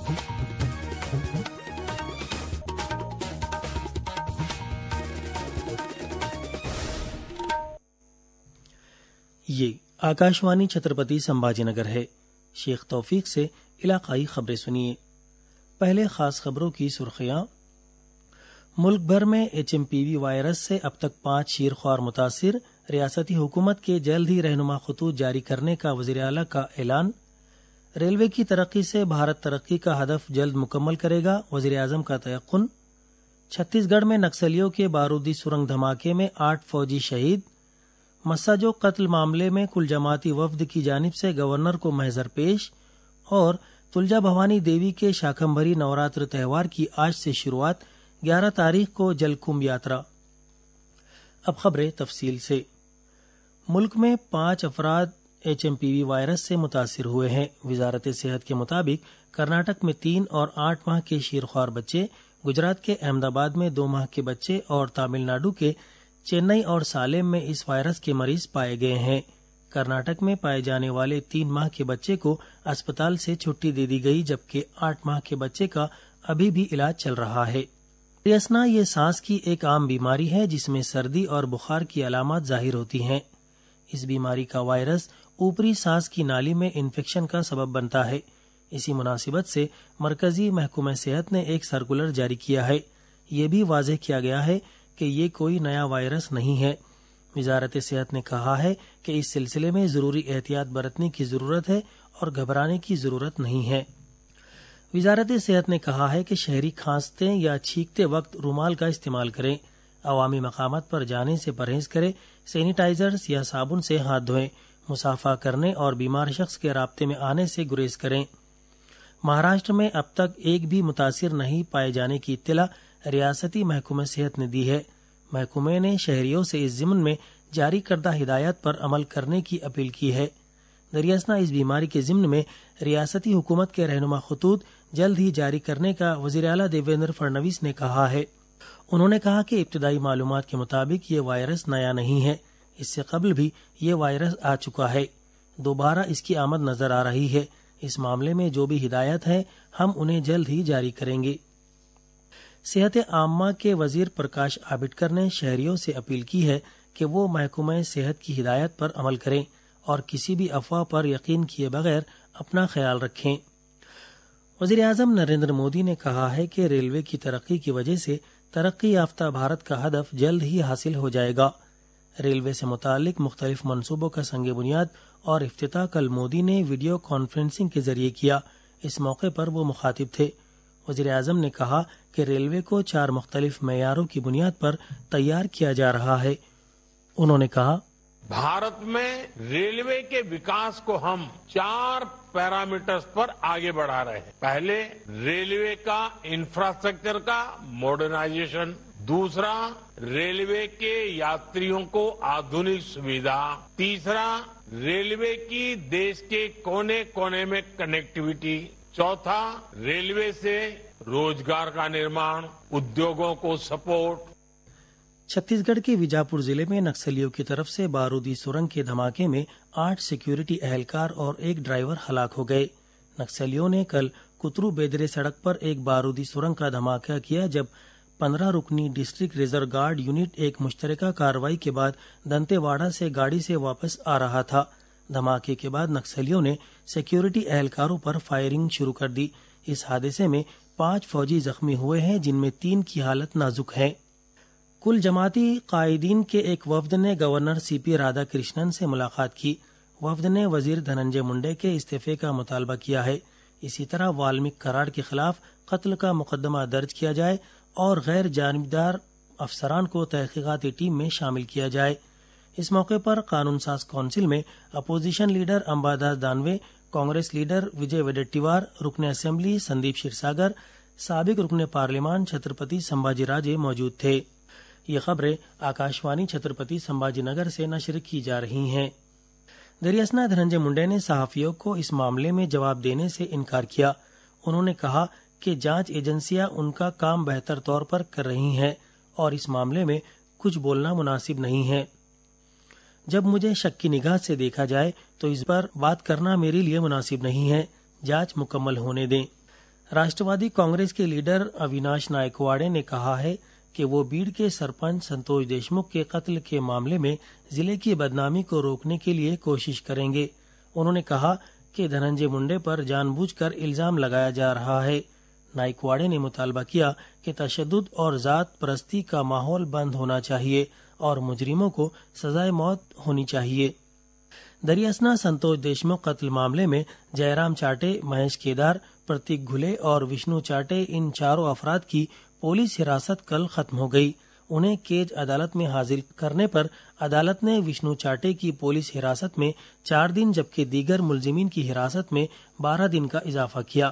یہ آکاشوانی چھترپتی سمبھاجی نگر ہے۔ شیخ توفیق سے علاقائی خبریں سنیے۔ پہلے خاص خبروں کی سرخیاں۔ ملک بھر میں HMPV وائرس سے اب تک 5 شیرخوار متاثر، ریاستی حکومت کے جلد ہی رہنما خطوط جاری کرنے کا وزیر اعلیٰ کا اعلان۔ ریلوے کی ترقی سے بھارت ترقی کا ہدف جلد مکمل کرے گا، وزیر اعظم کا تیقن۔ چھتیس گڑھ میں نکسلیوں کے بارودی سرنگ دھماکے میں 8 فوجی شہید۔ مساجو قتل معاملے میں کل جماعتی وفد کی جانب سے گورنر کو محضر پیش، اور تلجا بھوانی دیوی کے شاکمبھری نوراتر تہوار کی آج سے شروعات، 11 تاریخ کو جل کمبھ یاترا۔ اب خبریں تفصیل سے۔ ملک میں 5 افراد HMPV وائرس سے متاثر ہوئے ہیں۔ وزارت صحت کے مطابق کرناٹک میں 3 اور 8 ماہ کے شیرخوار بچے، گجرات کے احمد آباد میں 2 ماہ کے بچے اور تامل ناڈو کے چنئی اور سالم میں اس وائرس کے مریض پائے گئے ہیں۔ کرناٹک میں پائے جانے والے 3 ماہ کے بچے کو اسپتال سے چھٹی دے دی گئی، جبکہ 8 ماہ کے بچے کا ابھی بھی علاج چل رہا ہے۔ ریسنا یہ سانس کی ایک عام بیماری ہے جس میں سردی اور بخار کی علامات ظاہر ہوتی ہیں۔ اس بیماری کا وائرس اوپری سانس کی نالی میں انفیکشن کا سبب بنتا ہے۔ اسی مناسبت سے مرکزی محکمہ صحت نے ایک سرکولر جاری کیا ہے۔ یہ بھی واضح کیا گیا ہے کہ یہ کوئی نیا وائرس نہیں ہے۔ وزارت صحت نے کہا ہے کہ اس سلسلے میں ضروری احتیاط برتنے کی ضرورت ہے اور گھبرانے کی ضرورت نہیں ہے۔ وزارت صحت نے کہا ہے کہ شہری کھانستے یا چھینکتے وقت رومال کا استعمال کریں، عوامی مقامات پر جانے سے پرہیز کریں، سینیٹائزرز یا صابن سے ہاتھ دھوئیں، مصافحہ کرنے اور بیمار شخص کے رابطے میں آنے سے گریز کریں۔ مہاراشٹر میں اب تک ایک بھی متاثر نہیں پائے جانے کی اطلاع ریاستی محکمہ صحت نے دی ہے۔ محکمے نے شہریوں سے اس ضمن میں جاری کردہ ہدایات پر عمل کرنے کی اپیل کی ہے۔ دریاسنا اس بیماری کے ضمن میں ریاستی حکومت کے رہنما خطوط جلد ہی جاری کرنے کا وزیر اعلیٰ دیویندر فڈنویس نے کہا ہے۔ انہوں نے کہا کہ ابتدائی معلومات کے مطابق یہ وائرس نیا نہیں ہے، اس سے قبل بھی یہ وائرس آ چکا ہے، دوبارہ اس کی آمد نظر آ رہی ہے۔ اس معاملے میں جو بھی ہدایت ہے ہم انہیں جلد ہی جاری کریں گے۔ صحت عامہ کے وزیر پرکاش آمبیڈکر نے شہریوں سے اپیل کی ہے کہ وہ محکمہ صحت کی ہدایت پر عمل کریں اور کسی بھی افواہ پر یقین کیے بغیر اپنا خیال رکھیں۔ وزیر اعظم نریندر مودی نے کہا ہے کہ ریلوے کی ترقی کی وجہ سے ترقی یافتہ بھارت کا ہدف جلد ہی حاصل ہو جائے گا۔ ریلوے سے متعلق مختلف منصوبوں کا سنگ بنیاد اور افتتاح کل مودی نے ویڈیو کانفرنسنگ کے ذریعے کیا۔ اس موقع پر وہ مخاطب تھے۔ وزیر اعظم نے کہا کہ ریلوے کو 4 مختلف معیاروں کی بنیاد پر تیار کیا جا رہا ہے۔ انہوں نے کہا، بھارت میں ریلوے کے وکاس کو ہم 4 پیرامیٹرز پر آگے بڑھا رہے ہیں۔ پہلے ریلوے کا انفراسٹرکچر کا ماڈرنائزیشن، دوسرا ریلوے کے یاتریوں کو آدھنک سویدھا، تیسرا ریلوے کی دیش کے کونے کونے میں کنیکٹیویٹی، چوتھا ریلوے سے روزگار کا نرمان، ادیوگوں کو سپورٹ۔ چھتیس گڑھ کے وجاپور ضلع میں نکسلیوں کی طرف سے بارودی سرنگ کے دھماکے میں 8 سیکیورٹی اہلکار اور 1 ڈرائیور ہلاک ہو گئے۔ نکسلیوں نے کل کترو بیدرے سڑک پر ایک بارودی سرنگ کا دھماکہ کیا جب 15 رکنی ڈسٹرکٹ ریزرو گارڈ یونٹ ایک مشترکہ کارروائی کے بعد دنتے واڑہ سے گاڑی سے واپس آ رہا تھا۔ دھماکے کے بعد نکسلیوں نے سیکیورٹی اہلکاروں پر فائرنگ شروع کر دی۔ اس حادثے میں 5 فوجی زخمی ہوئے ہیں جن میں 3 کی حالت نازک ہے۔ کل جماعتی قائدین کے ایک وفد نے گورنر CP رادھا کرشنن سے ملاقات کی۔ وفد نے وزیر دھننجے منڈے کے استعفے کا مطالبہ کیا ہے۔ اسی طرح والمیک کراڑ کے خلاف قتل کا مقدمہ درج کیا جائے اور غیر جانبدار افسران کو تحقیقاتی ٹیم میں شامل کیا جائے۔ اس موقع پر قانون ساز کونسل میں opposition leader Ambadas Danve, Congress leader Vijay Wadettiwar, رکن اسمبلی سندیپ شیرساگر، سابق رکن پارلیمان چھترپتی سمبھاجی راجے موجود تھے۔ یہ خبریں آکاشوانی چھترپتی سمبھاجی نگر سے نشر کی جا رہی ہیں۔ دریاسنا دھننجے منڈے نے صحافیوں کو اس معاملے میں جواب دینے سے انکار کیا۔ انہوں نے کہا کہ جانچ ایجنسیاں ان کا کام بہتر طور پر کر رہی ہیں اور اس معاملے میں کچھ بولنا مناسب نہیں ہے۔ جب مجھے شک کی نگاہ سے دیکھا جائے تو اس پر بات کرنا میرے لیے مناسب نہیں ہے۔ جانچ مکمل ہونے دیں۔ راشٹروادی کانگریس کے لیڈر اویناش نائکواڑے نے کہا ہے کہ وہ بیڑ کے سرپنچ سنتوش دیشمکھ کے قتل کے معاملے میں ضلع کی بدنامی کو روکنے کے لیے کوشش کریں گے. انہوں نے کہا کہ دھننجے منڈے پر جان بوجھ کر الزام لگایا جا رہا ہے. نائکواڑے نے مطالبہ کیا کہ تشدد اور ذات پرستی کا ماحول بند ہونا چاہیے اور مجرموں کو سزائے موت ہونی چاہیے. دریاسنا سنتوش دیشمکھ قتل معاملے میں جے رام چاٹے، مہیش کیدار، پرتیک گھلے اور وشنو چاٹے ان چاروں افراد کی پولیس حراست کل ختم ہو گئی. انہیں کیج عدالت میں حاضر کرنے پر عدالت نے وشنو چاٹے کی پولیس حراست میں 4 دن جبکہ دیگر ملزمین کی حراست میں 12 دن کا اضافہ کیا.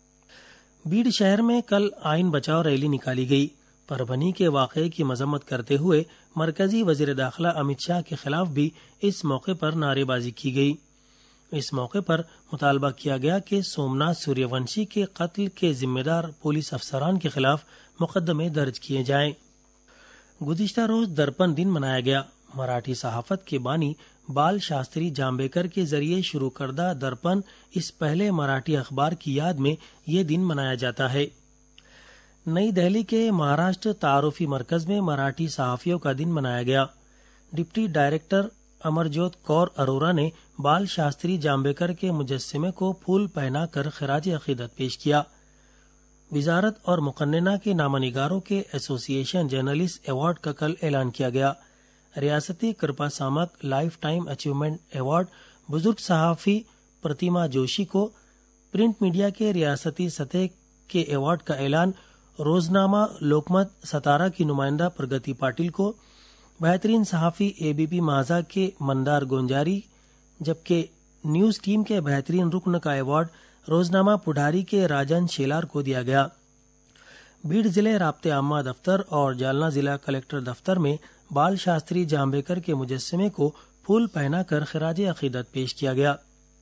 بیڑ شہر میں کل آئین بچاؤ ریلی نکالی گئی. پربھنی کے واقعے کی مذمت کرتے ہوئے مرکزی وزیر داخلہ امت شاہ کے خلاف بھی اس موقع پر نعرے بازی کی گئی. اس موقع پر مطالبہ کیا گیا کہ سومناتھ سوریہ ونشی کے قتل کے ذمہ دار پولیس افسران کے خلاف مقدمے درج کیے جائیں. گزشتہ روز درپن دن منایا گیا. مراٹھی صحافت کے بانی بال شاستری جامبیکر کے ذریعے شروع کردہ درپن اس پہلے مراٹھی اخبار کی یاد میں یہ دن منایا جاتا ہے. نئی دہلی کے مہاراشٹر تعارفی مرکز میں مراٹھی صحافیوں کا دن منایا گیا. ڈپٹی ڈائریکٹر امرجوت کور اروڑا نے بال شاستری جامبیکر کے مجسمے کو پھول پہنا کر خراج عقیدت پیش کیا. وزارت اور مقننہ کے نامہ نگاروں کے ایسوسی ایشن جرنلسٹ ایوارڈ کا کل اعلان کیا گیا. ریاستی کرپا سامک لائف ٹائم اچیومنٹ ایوارڈ بزرگ صحافی پرتیما جوشی کو، پرنٹ میڈیا کے ریاستی سطح کے ایوارڈ کا اعلان روزنامہ لوکمت ستارہ کی نمائندہ پرگتی پاٹل کو، بہترین صحافی اے بی پی مہازا کے مندار گونجاری، جبکہ نیوز ٹیم کے بہترین رکن کا ایوارڈ روزنامہ پڈھاری کے راجن شیلار کو دیا گیا. بیڑ ضلع رابطے عامہ دفتر اور جالنا ضلع کلکٹر دفتر میں بال شاستری جامبیکر کے مجسمے کو پھول پہنا کر خراج عقیدت پیش کیا گیا.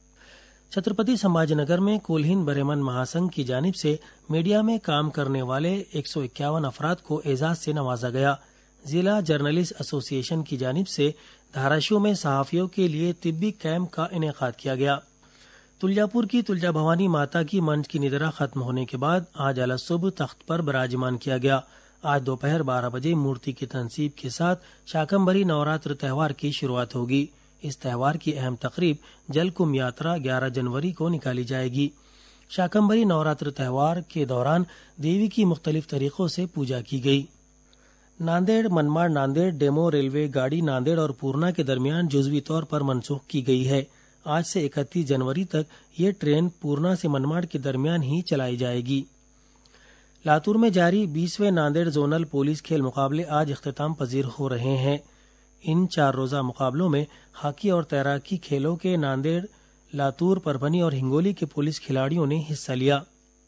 چھترپتی سمبھاجی نگر میں کول ہند بریمن مہاسنگھ کی جانب سے میڈیا میں کام کرنے والے 151 افراد کو اعزاز سے نوازا گیا. ضلع جرنلسٹ ایسوسی ایشن کی جانب سے دھاراشو میں صحافیوں کے لیے طبی کیمپ کا انعقاد کیا گیا. تلجاپور کی تلجا بھوانی ماتا کی منچ کی ندرا ختم ہونے کے بعد آج اعلی صبح تخت پر براجمان کیا گیا. آج دوپہر 12 بجے مورتی کی تنصیب کے ساتھ شاکمبری نوراتر تہوار کی شروعات ہوگی. اس تہوار کی اہم تقریب جل کم یاترا 11 جنوری کو نکالی جائے گی. شاکمبری نوراتر تہوار کے دوران دیوی کی مختلف طریقوں سے پوجا کی گئی. ناندیڑ منماڑ ناندیڑ ڈیمو ریلوے گاڑی ناندیڑ اور پورنا کے درمیان جزوی طور پر منسوخ کی گئی ہے. آج سے 31 جنوری تک یہ ٹرین پورنا سے منماڑ کے درمیان ہی چلائی جائے گی. لاتور میں جاری 20ویں ناندیڑ زونل پولیس کھیل مقابلے آج اختتام پذیر ہو رہے ہیں. ان 4 روزہ مقابلوں میں ہاکی اور تیراکی کھیلوں کے ناندیڑ، لاتور، پربھنی اور ہنگولی کے پولیس کھلاڑیوں نے حصہ لیا.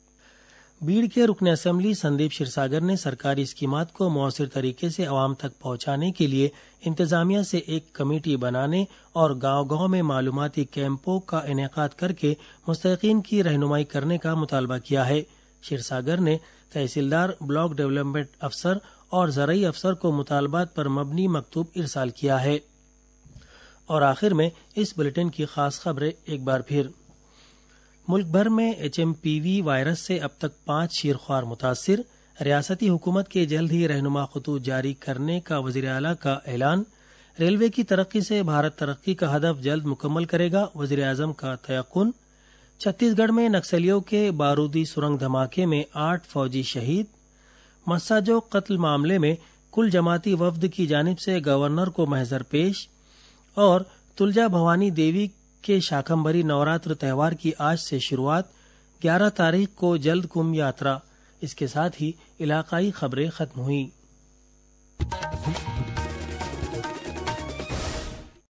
بیڑ کے رکن اسمبلی سندیپ شیرساگر نے سرکاری اسکیمات کو مؤثر طریقے سے عوام تک پہنچانے کے لیے انتظامیہ سے ایک کمیٹی بنانے اور گاؤں گاؤں میں معلوماتی کیمپوں کا انعقاد کر کے مستحقین کی رہنمائی کرنے کا مطالبہ کیا ہے. شیرساگر نے تحصیلدار، بلاک ڈیولپمنٹ افسر اور زرعی افسر کو مطالبات پر مبنی مکتوب ارسال کیا ہے. اور آخر میں اس بلیٹن کی خاص خبریں ایک بار پھر. ملک بھر میں HMPV وائرس سے اب تک 5 شیرخوار متاثر. ریاستی حکومت کے جلد ہی رہنما خطوط جاری کرنے کا وزیر اعلیٰ کا اعلان. ریلوے کی ترقی سے بھارت ترقی کا ہدف جلد مکمل کرے گا، وزیر اعظم کا تیقن. چھتیس گڑھ میں نکسلیوں کے بارودی سرنگ دھماکے میں 8 فوجی شہید. مساجو قتل معاملے میں کل جماعتی وفد کی جانب سے گورنر کو محضر پیش. اور تلجا بھوانی دیوی کے شاکمبری نوراتر تہوار کی آج سے شروعات، 11 تاریخ کو جلد کم یاترا. اس کے ساتھ ہی علاقائی خبریں ختم ہوئیں.